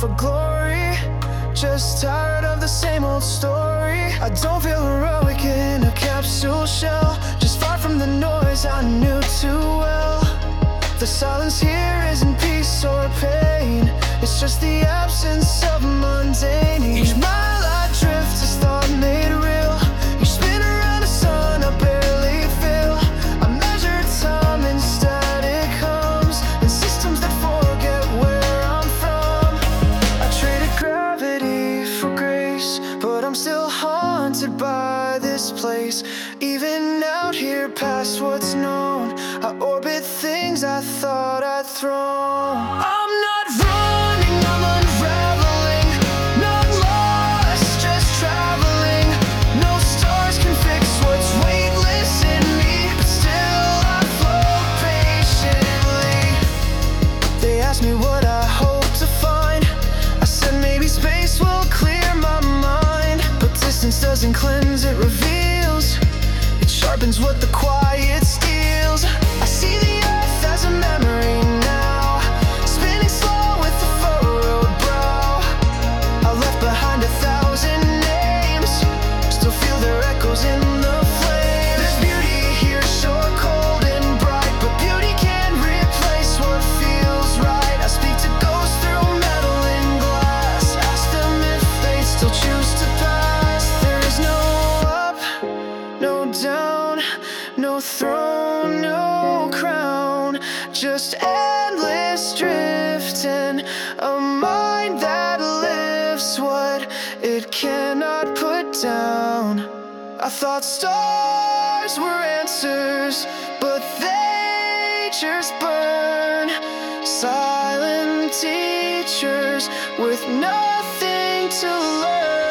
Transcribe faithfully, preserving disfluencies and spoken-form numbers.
for glory, just tired of the same old story. I don't feel heroic in a capsule shell, just far from the noise I knew too well. The silence here isn't peace or pain, it's just the absence of mundane. Each mile I drift is thought made real, each spin around the sun I barely feel. I measure time in static hums, and systems that forget where I'm from. I traded gravity for grace, but I'm still haunted by this place. Even out here past what's known, I orbit things I thought I'd thrown. I'm not running, I'm unraveling, not lost, just traveling. No stars can fix what's weightless in me, but still I float patiently. They asked me what I hope to find, I said maybe space will clear my mind. But distance doesn't cleanse, it reveals, it sharpens what the quiet steals. I see the earth as a memory now, spinning slow with a furrowed brow. I left behind a thousand names, still feel their echoes in the flames. There's beauty here, sure cold and bright, but beauty can't replace what feels right. I speak to ghosts through metal and glass, ask them if they'd still choose to pass. There is no up, no down, no throne, no crown, just endless drifting, a mind that lifts what it cannot put down. I thought stars were answers, but they just burn. Silent teachers with nothing to learn.